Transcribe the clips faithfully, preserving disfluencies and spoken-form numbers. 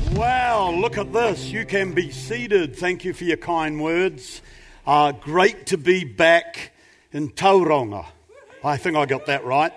Wow, look at this. You can be seated. Thank you for your kind words. Uh, great to be back in Tauranga. I think I got that right.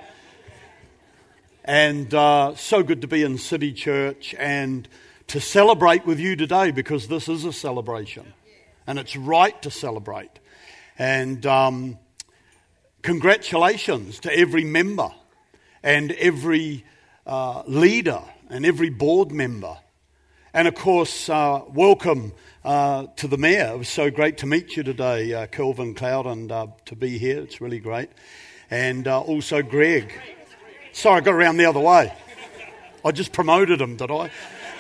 And uh, so good to be in City Church and to celebrate with you today, because this is a celebration. And it's right to celebrate. And um, congratulations to every member and every uh, leader and every board member. And of course, uh, welcome uh, to the Mayor. It was so great to meet you today, uh, Kelvin Cloud, and uh, to be here. It's really great. And uh, also Greg. Sorry, I got around the other way. I just promoted him, did I?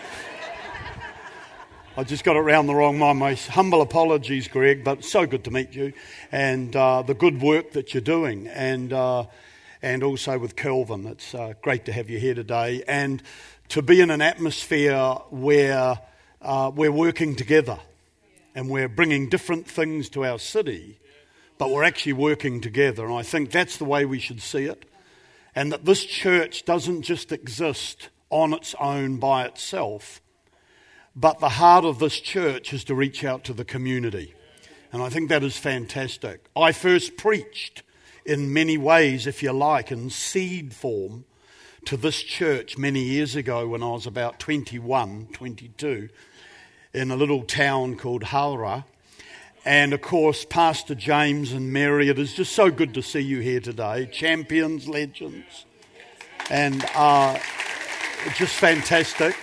I just got it round the wrong way. My humble apologies, Greg, but so good to meet you. And uh, the good work that you're doing. And uh, and also with Kelvin. It's uh, great to have you here today. And to be in an atmosphere where uh, we're working together and we're bringing different things to our city, but we're actually working together. And I think that's the way we should see it. And that this church doesn't just exist on its own by itself, but the heart of this church is to reach out to the community. And I think that is fantastic. I first preached in many ways, if you like, in seed form, to this church many years ago when I was about twenty-one, twenty-two, in a little town called Howrah. And of course, Pastor James and Mary, it is just so good to see you here today. Champions, legends, and uh, just fantastic.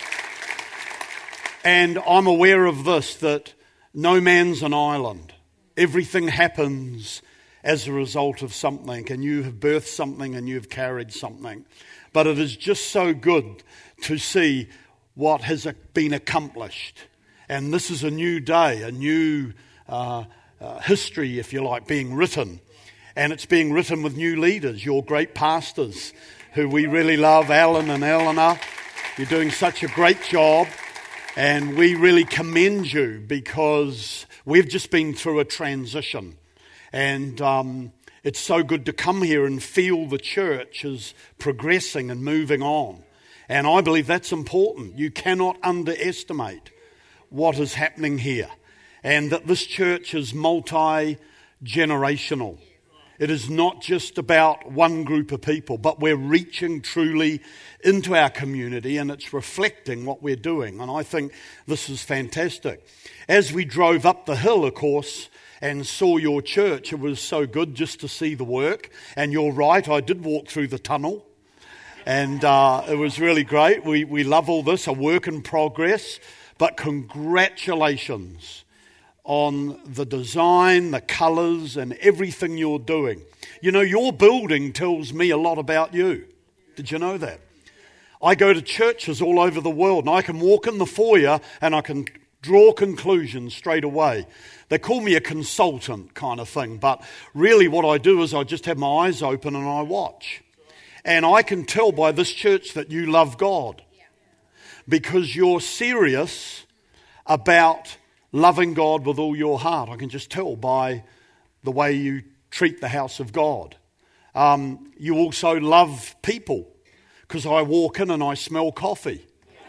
And I'm aware of this, that no man's an island. Everything happens as a result of something, and you have birthed something and you've carried something. But it is just so good to see what has been accomplished. And this is a new day, a new uh, uh, history, if you like, being written. And it's being written with new leaders, your great pastors, who we really love, Alan and Eleanor. You're doing such a great job. And we really commend you, because we've just been through a transition. And um, it's so good to come here and feel the church is progressing and moving on. And I believe that's important. You cannot underestimate what is happening here. And that this church is multi-generational. It is not just about one group of people, but we're reaching truly into our community, and it's reflecting what we're doing. And I think this is fantastic. As we drove up the hill, of course, and saw your church, it was so good just to see the work. And you're right, I did walk through the tunnel, and uh, it was really great. We we love all this, a work in progress, but congratulations on the design, the colours, and everything you're doing. You know, your building tells me a lot about you. Did you know that? I go to churches all over the world, and I can walk in the foyer and I can draw conclusions straight away. They call me a consultant kind of thing, but really what I do is I just have my eyes open and I watch. And I can tell by this church that you love God, because you're serious about loving God with all your heart. I can just tell by the way you treat the house of God. Um, you also love people, because I walk in and I smell coffee.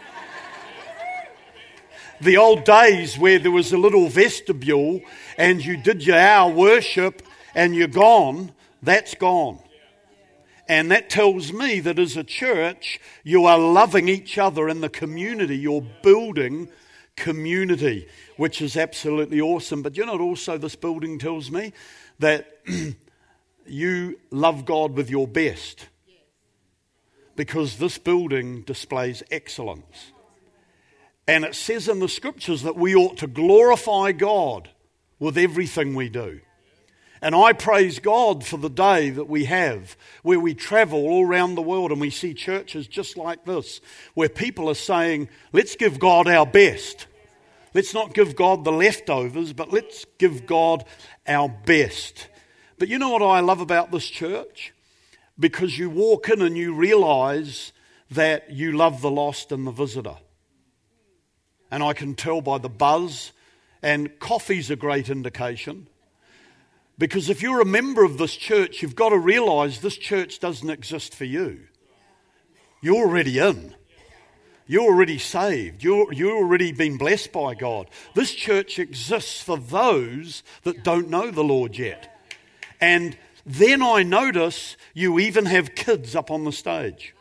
The old days where there was a little vestibule and you did your hour worship and you're gone, that's gone. And that tells me that as a church, you are loving each other in the community. You're building community, which is absolutely awesome. But you know what also this building tells me? That you love God with your best. Because this building displays excellence. And it says in the scriptures that we ought to glorify God with everything we do. And I praise God for the day that we have, where we travel all around the world and we see churches just like this, where people are saying, let's give God our best. Let's not give God the leftovers, but let's give God our best. But you know what I love about this church? Because you walk in and you realize that you love the lost and the visitor. And I can tell by the buzz, and coffee's a great indication. Because if you're a member of this church, you've got to realize this church doesn't exist for you. You're already in. You're already saved. You're, you're already been blessed by God. This church exists for those that don't know the Lord yet. And then I notice you even have kids up on the stage.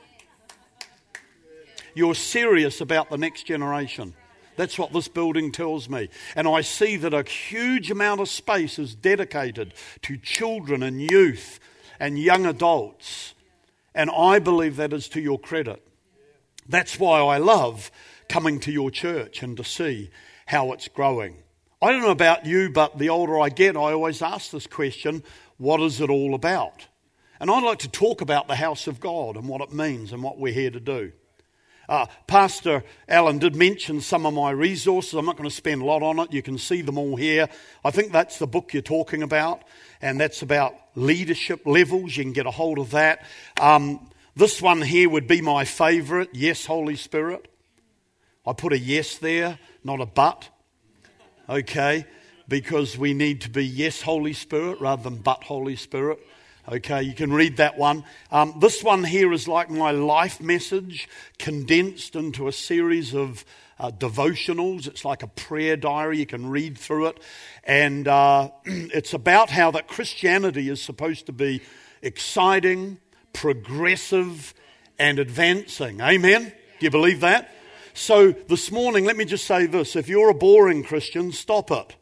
You're serious about the next generation. That's what this building tells me. And I see that a huge amount of space is dedicated to children and youth and young adults. And I believe that is to your credit. That's why I love coming to your church and to see how it's growing. I don't know about you, but the older I get, I always ask this question, what is it all about? And I'd like to talk about the house of God and what it means and what we're here to do. Uh, Pastor Alan did mention some of my resources. I'm not going to spend a lot on it. You can see them all here. I think that's the book you're talking about, and that's about leadership levels. You can get a hold of that. Um, this one here would be my favourite, Yes, Holy Spirit. I put a yes there, not a but, okay, because we need to be yes, Holy Spirit, rather than but, Holy Spirit. Okay, you can read that one. Um, this one here is like my life message condensed into a series of uh, devotionals. It's like a prayer diary. You can read through it. And uh, it's about how that Christianity is supposed to be exciting, progressive, and advancing. Amen? Do you believe that? So this morning, let me just say this. If you're a boring Christian, stop it.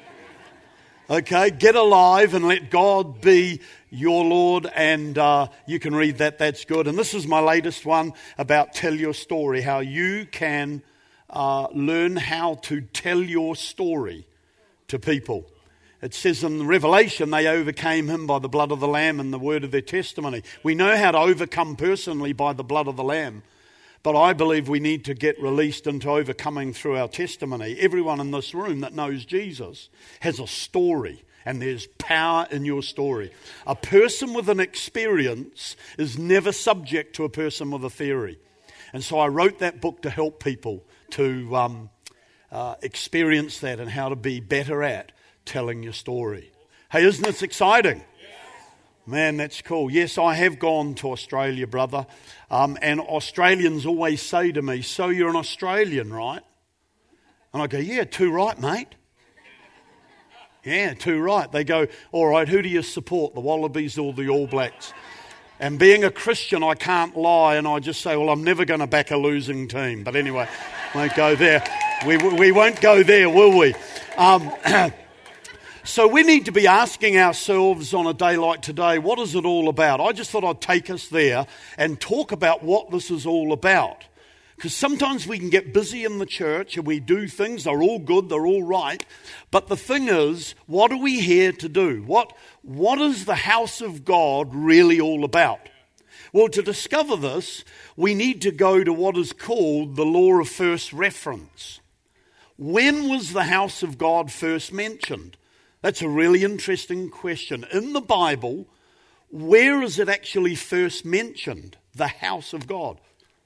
Okay, get alive and let God be your Lord, and uh, you can read that. That's good. And this is my latest one about tell your story, how you can uh, learn how to tell your story to people. It says in Revelation, they overcame him by the blood of the Lamb and the word of their testimony. We know how to overcome personally by the blood of the Lamb. But I believe we need to get released into overcoming through our testimony. Everyone in this room that knows Jesus has a story, and there's power in your story. A person with an experience is never subject to a person with a theory. And so I wrote that book to help people to um, uh, experience that and how to be better at telling your story. Hey, isn't this exciting? Man, that's cool. Yes, I have gone to Australia, brother. Um, and Australians always say to me, so you're an Australian, right? And I go, yeah, too right, mate. Yeah, too right. They go, all right, who do you support, the Wallabies or the All Blacks? And being a Christian, I can't lie, and I just say, well, I'm never going to back a losing team. But anyway, won't go there. We, we won't go there, will we? Um So we need to be asking ourselves on a day like today, what is it all about? I just thought I'd take us there and talk about what this is all about. Because sometimes we can get busy in the church and we do things, they're all good, they're all right. But the thing is, what are we here to do? What, what is the house of God really all about? Well, to discover this, we need to go to what is called the law of first reference. When was the house of God first mentioned? That's a really interesting question. In the Bible, where is it actually first mentioned, the house of God?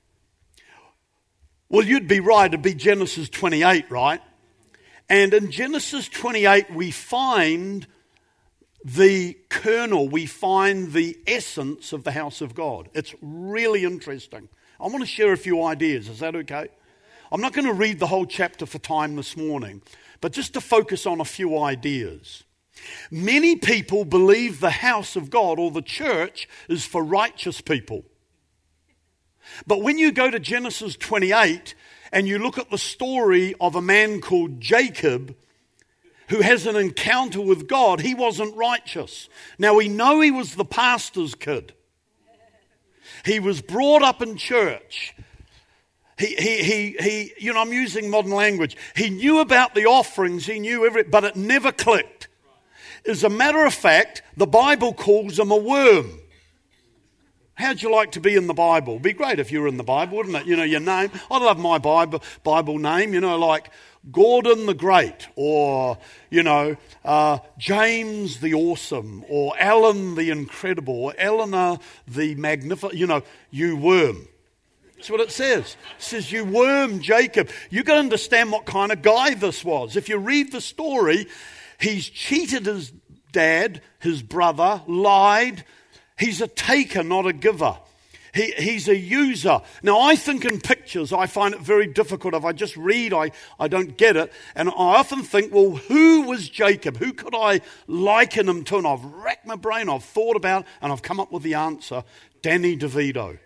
Well, you'd be right, it'd be Genesis twenty-eight, right? And in Genesis twenty-eight, we find the kernel, we find the essence of the house of God. It's really interesting. I want to share a few ideas. Is that okay? I'm not going to read the whole chapter for time this morning, but just to focus on a few ideas. Many people believe the house of God or the church is for righteous people. But when you go to Genesis twenty-eight and you look at the story of a man called Jacob who has an encounter with God, he wasn't righteous. Now we know he was the pastor's kid. He was brought up in church. He, he, he, he, you know, I'm using modern language. He knew about the offerings, he knew everything, but it never clicked. As a matter of fact, the Bible calls him a worm. How'd you like to be in the Bible? It'd be great if you were in the Bible, wouldn't it? You know, your name. I love my Bible, Bible name, you know, like Gordon the Great, or, you know, uh, James the Awesome, or Alan the Incredible, or Eleanor the Magnificent, you know, you worm. That's what it says. It says, you worm Jacob. You've got to understand what kind of guy this was. If you read the story, he's cheated his dad, his brother, lied. He's a taker, not a giver. He, he's a user. Now, I think in pictures, I find it very difficult. If I just read, I, I don't get it. And I often think, well, who was Jacob? Who could I liken him to? And I've racked my brain, I've thought about it, and I've come up with the answer. Danny DeVito.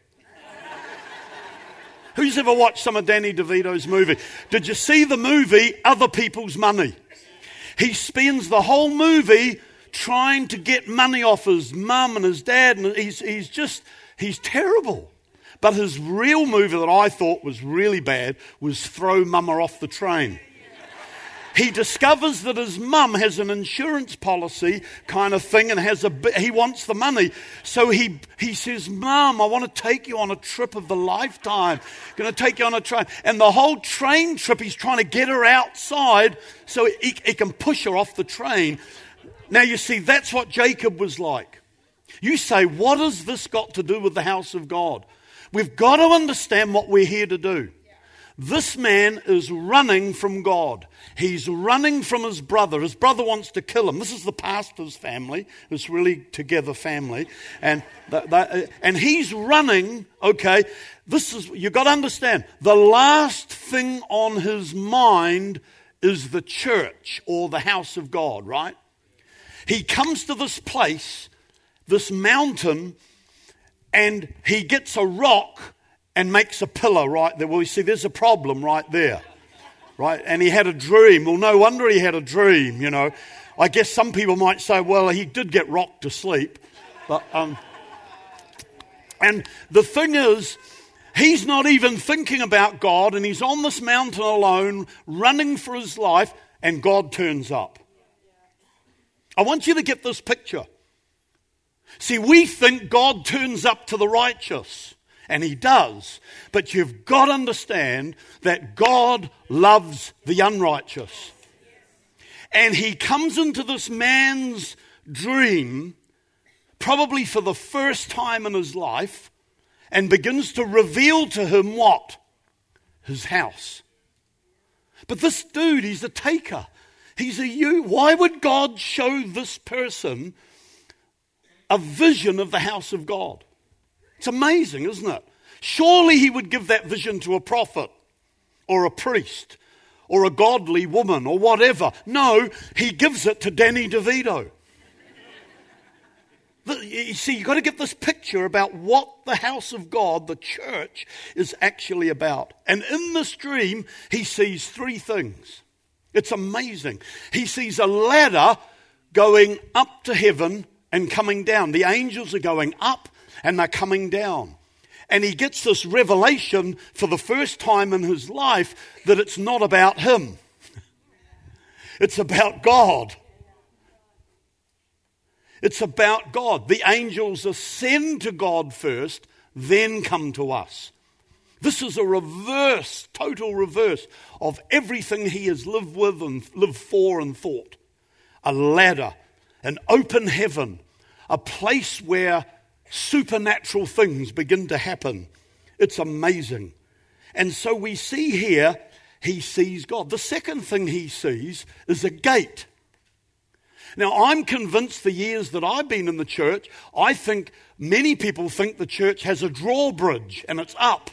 Who's ever watched some of Danny DeVito's movie? Did you see the movie Other People's Money? He spends the whole movie trying to get money off his mum and his dad, and he's, he's just... He's terrible. But his real movie that I thought was really bad was Throw Mama Off the Train. He discovers that his mum has an insurance policy kind of thing and has a he wants the money. So he, he says, Mum, I want to take you on a trip of the lifetime. Going to take you on a train. And the whole train trip, he's trying to get her outside so he, he can push her off the train. Now you see, that's what Jacob was like. You say, what has this got to do with the house of God? We've got to understand what we're here to do. This man is running from God. He's running from his brother. His brother wants to kill him. This is the pastor's family. It's really together family. And the, the, and he's running, okay, this is, you've got to understand, the last thing on his mind is the church or the house of God, right? He comes to this place, this mountain, and he gets a rock and makes a pillar right there. Well, you see, there's a problem right there, right? And he had a dream. Well, no wonder he had a dream, you know. I guess some people might say, well, he did get rocked to sleep. But, um, and the thing is, he's not even thinking about God, and he's on this mountain alone, running for his life, and God turns up. I want you to get this picture. See, we think God turns up to the righteous, and he does. But you've got to understand that God loves the unrighteous. And he comes into this man's dream, probably for the first time in his life, and begins to reveal to him what? His house. But this dude, he's a taker. He's a you. Why would God show this person a vision of the house of God? It's amazing, isn't it? Surely he would give that vision to a prophet or a priest or a godly woman or whatever. No, he gives it to Danny DeVito. You see, you've got to get this picture about what the house of God, the church, is actually about. And in this dream, he sees three things. It's amazing. He sees a ladder going up to heaven and coming down. The angels are going up and they're coming down. And he gets this revelation for the first time in his life that it's not about him. It's about God. It's about God. The angels ascend to God first, then come to us. This is a reverse, total reverse of everything he has lived with and lived for and thought. A ladder, an open heaven, a place where supernatural things begin to happen. It's amazing. And so we see here, he sees God. The second thing he sees is a gate. Now, I'm convinced the years that I've been in the church, I think many people think the church has a drawbridge and it's up.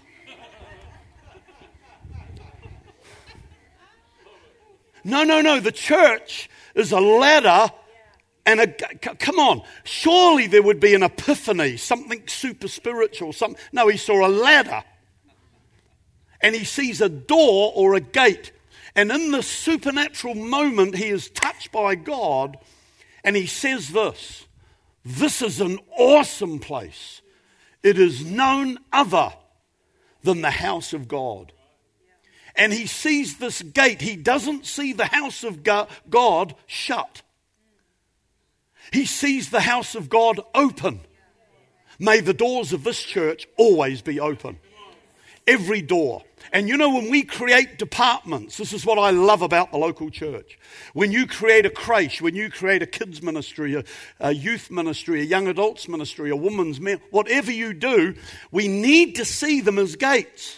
No, no, no. The church is a ladder and a... Come on. Surely there would be an epiphany, something super spiritual. Some, no, he saw a ladder. And he sees a door or a gate. And in this supernatural moment, he is touched by God. And he says this, this is an awesome place. It is none other than the house of God. And he sees this gate. He doesn't see the house of God shut. He sees the house of God open. May the doors of this church always be open. Every door. And you know, when we create departments, this is what I love about the local church. When you create a creche, when you create a kids ministry, a, a youth ministry, a young adults ministry, a women's ministry, whatever you do, we need to see them as gates.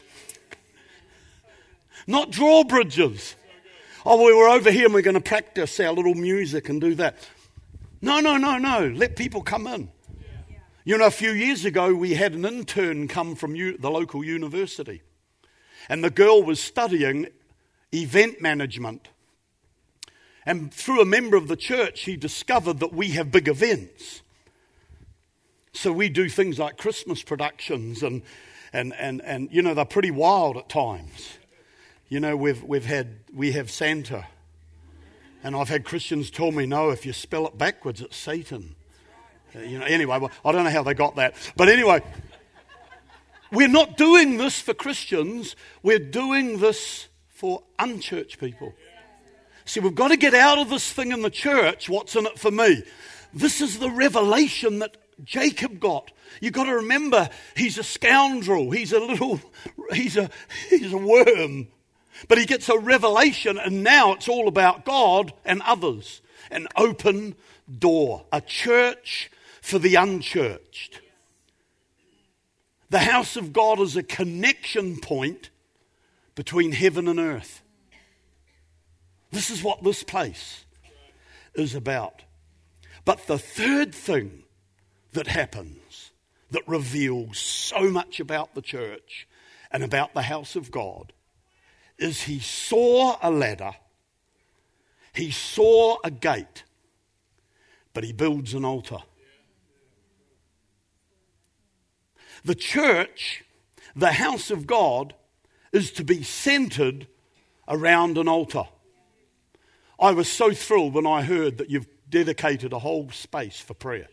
Not drawbridges. Oh, we were over here and we're going to practice our little music and do that. No, no, no, no. Let people come in. You know, a few years ago, we had an intern come from u- the local university. And the girl was studying event management. And through a member of the church, he discovered that we have big events. So we do things like Christmas productions and, and, and, and you know, they're pretty wild at times. You know, we've, we've had, we have Santa. And I've had Christians tell me, no, if you spell it backwards, it's Satan. Uh, you know, anyway, well, I don't know how they got that. But anyway, we're not doing this for Christians. We're doing this for unchurched people. See, we've got to get out of this thing in the church, what's in it for me? This is the revelation that Jacob got. You've got to remember, he's a scoundrel. He's a little, he's a, he's a worm. But he gets a revelation, and now it's all about God and others. An open door. A church for the unchurched. The house of God is a connection point between heaven and earth. This is what this place is about. But the third thing that happens that reveals so much about the church and about the house of God is he saw a ladder, he saw a gate, but he builds an altar. The church, the house of God, is to be centered around an altar. I was so thrilled when I heard that you've dedicated a whole space for prayer.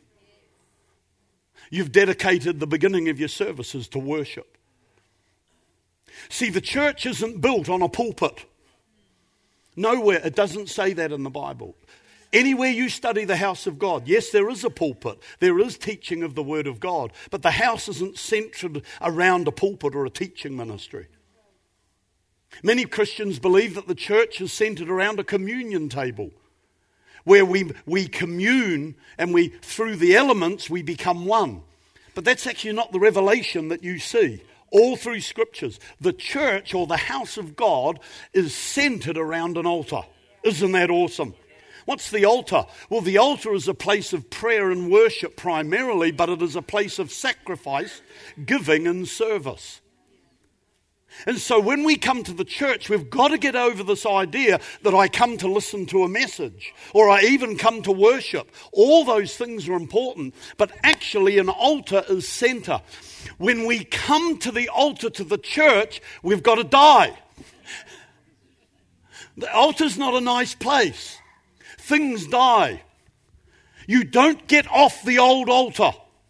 You've dedicated the beginning of your services to worship. See, the church isn't built on a pulpit. Nowhere, it doesn't say that in the Bible. Anywhere you study the house of God, yes, there is a pulpit. There is teaching of the Word of God. But the house isn't centered around a pulpit or a teaching ministry. Many Christians believe that the church is centered around a communion table where we, we commune and we, through the elements, we become one. But that's actually not the revelation that you see. All through scriptures, the church or the house of God is centered around an altar. Isn't that awesome? What's the altar? Well, the altar is a place of prayer and worship primarily, but it is a place of sacrifice, giving and service. And so when we come to the church, we've got to get over this idea that I come to listen to a message or I even come to worship. All those things are important, but actually an altar is center. When we come to the altar to the church, we've got to die. The altar's not a nice place. Things die. You don't get off the old altar.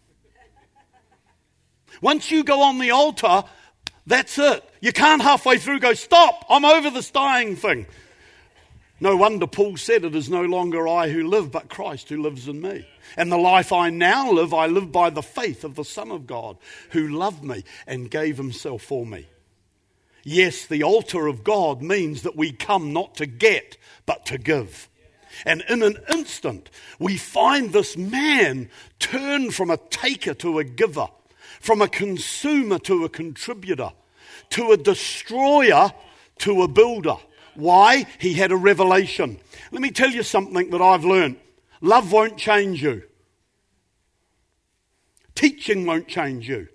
Once you go on the altar, that's it. You can't halfway through go, stop, I'm over this dying thing. No wonder Paul said, it is no longer I who live, but Christ who lives in me. And the life I now live, I live by the faith of the Son of God, who loved me and gave himself for me. Yes, the altar of God means that we come not to get, but to give. And in an instant, we find this man turn from a taker to a giver, from a consumer to a contributor, to a destroyer to a builder. Why? He had a revelation. Let me tell you something that I've learned. Love won't change you. Teaching won't change you.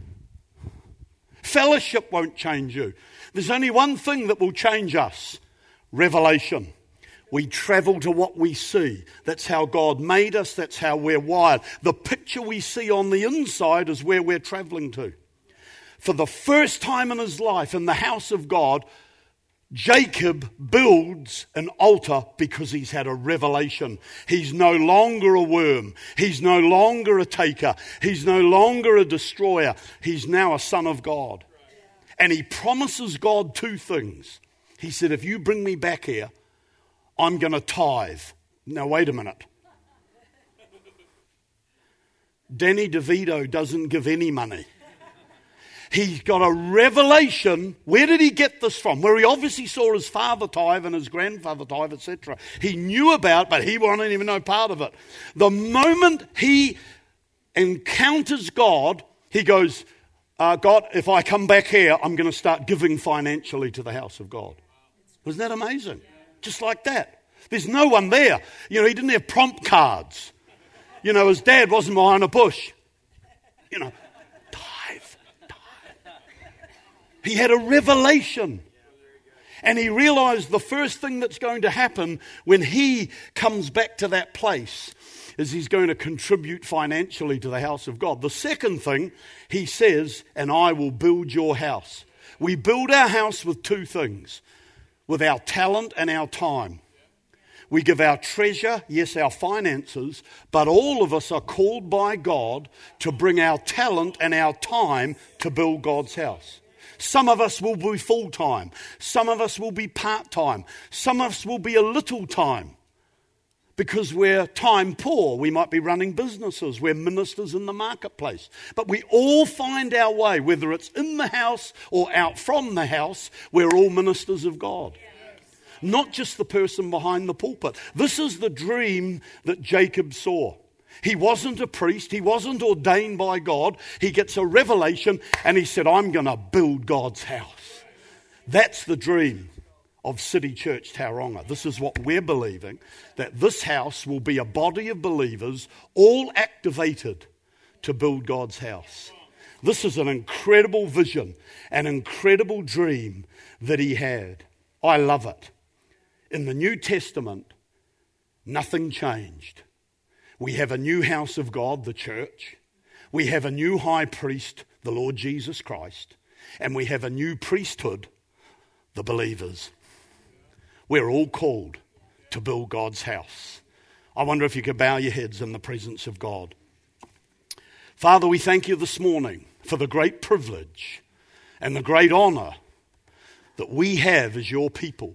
Fellowship won't change you. There's only one thing that will change us. Revelation. We travel to what we see. That's how God made us. That's how we're wired. The picture we see on the inside is where we're traveling to. For the first time in his life in the house of God, Jacob builds an altar because he's had a revelation. He's no longer a worm. He's no longer a taker. He's no longer a destroyer. He's now a son of God. And he promises God two things. He said, if you bring me back here, I'm going to tithe. Now, wait a minute. Danny DeVito doesn't give any money. He's got a revelation. Where did he get this from? Where he obviously saw his father tithe and his grandfather tithe, et cetera. He knew about, but he won't even know part of it. The moment he encounters God, he goes, uh, God, if I come back here, I'm going to start giving financially to the house of God. Wasn't that amazing? Just like that. There's no one there. You know, he didn't have prompt cards. You know, his dad wasn't behind a bush. You know, tithe, tithe. He had a revelation. And he realized the first thing that's going to happen when he comes back to that place is he's going to contribute financially to the house of God. The second thing, he says, and I will build your house. We build our house with two things, with our talent and our time. We give our treasure, yes, our finances, but all of us are called by God to bring our talent and our time to build God's house. Some of us will be full-time. Some of us will be part-time. Some of us will be a little time because we're time poor. We might be running businesses. We're ministers in the marketplace. But we all find our way, whether it's in the house or out from the house, we're all ministers of God. Not just the person behind the pulpit. This is the dream that Jacob saw. He wasn't a priest. He wasn't ordained by God. He gets a revelation and he said, I'm going to build God's house. That's the dream of City Church Tauranga. This is what we're believing, that this house will be a body of believers all activated to build God's house. This is an incredible vision, an incredible dream that he had. I love it. In the New Testament, nothing changed. We have a new house of God, the church. We have a new high priest, the Lord Jesus Christ. And we have a new priesthood, the believers. We're all called to build God's house. I wonder if you could bow your heads in the presence of God. Father, we thank you this morning for the great privilege and the great honor that we have as your people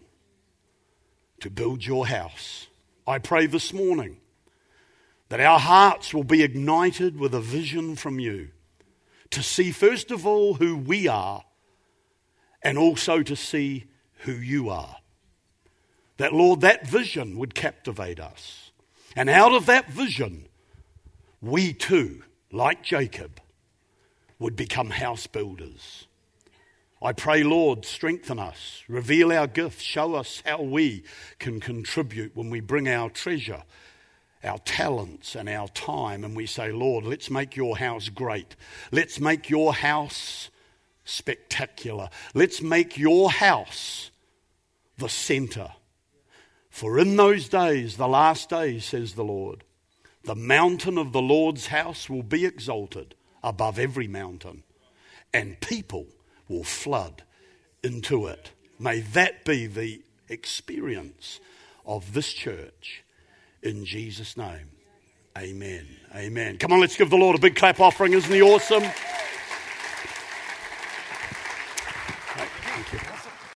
to build your house. I pray this morning that our hearts will be ignited with a vision from you to see first of all who we are and also to see who you are. That, Lord, that vision would captivate us. And out of that vision, we too, like Jacob, would become house builders. I pray, Lord, strengthen us, reveal our gifts, show us how we can contribute when we bring our treasure, our talents and our time, and we say, Lord, let's make your house great. Let's make your house spectacular. Let's make your house the center. For in those days, the last days, says the Lord, the mountain of the Lord's house will be exalted above every mountain, and people will flood into it. May that be the experience of this church. In Jesus' name, amen. Amen. Come on, let's give the Lord a big clap offering. Isn't he awesome?